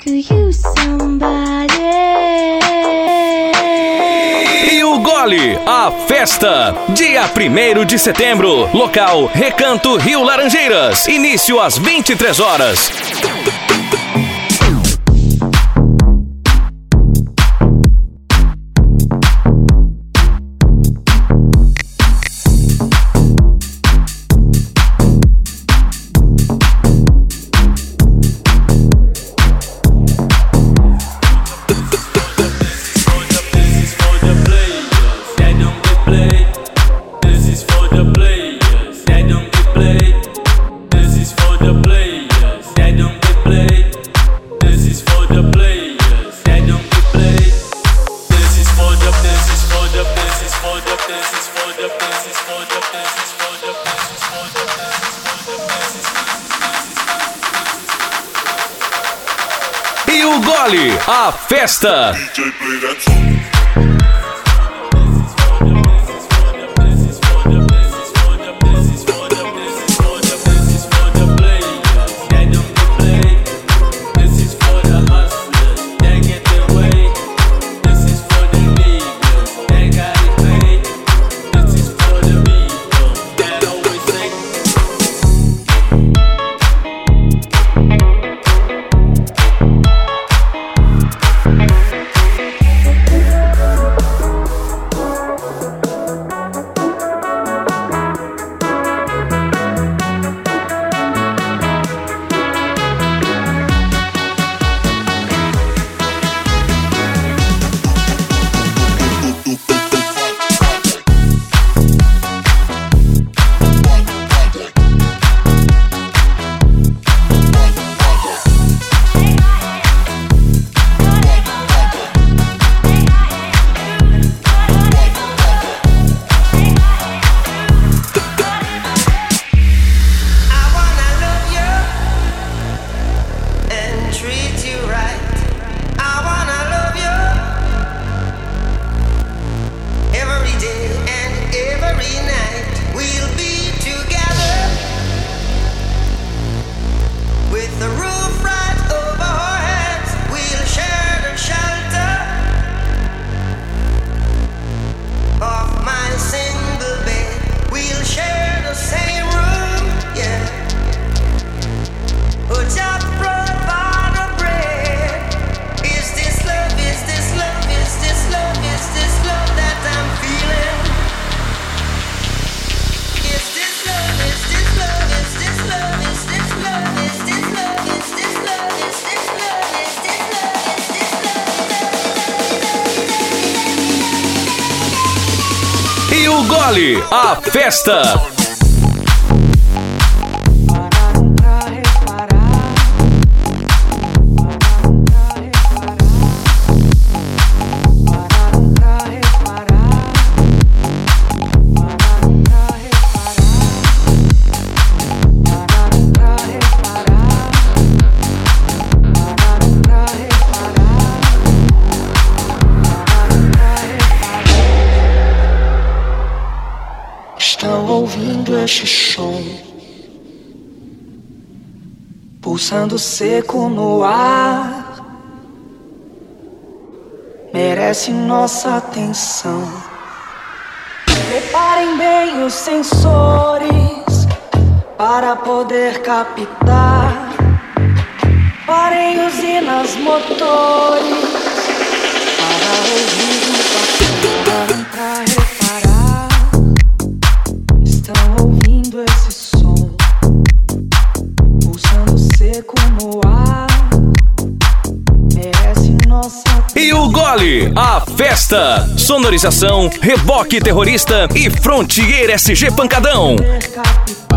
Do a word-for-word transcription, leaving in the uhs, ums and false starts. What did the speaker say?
to you somebody. E o Gole, a festa, dia primeiro de setembro, local Recanto Rio Laranjeiras, início às vinte e três horas. E o Gole, a festa. E o Gole, a festa. Estão ouvindo este som, pulsando seco no ar, merece nossa atenção. Preparem bem os sensores para poder captar. Parem usinas motores para ouvir, para entrar, reparar. Estão ouvindo esse som, pulsando seco no ar, merece nossa atenção. E o Gole, a festa. Sonorização, Reboque Terrorista e Frontier S G Pancadão.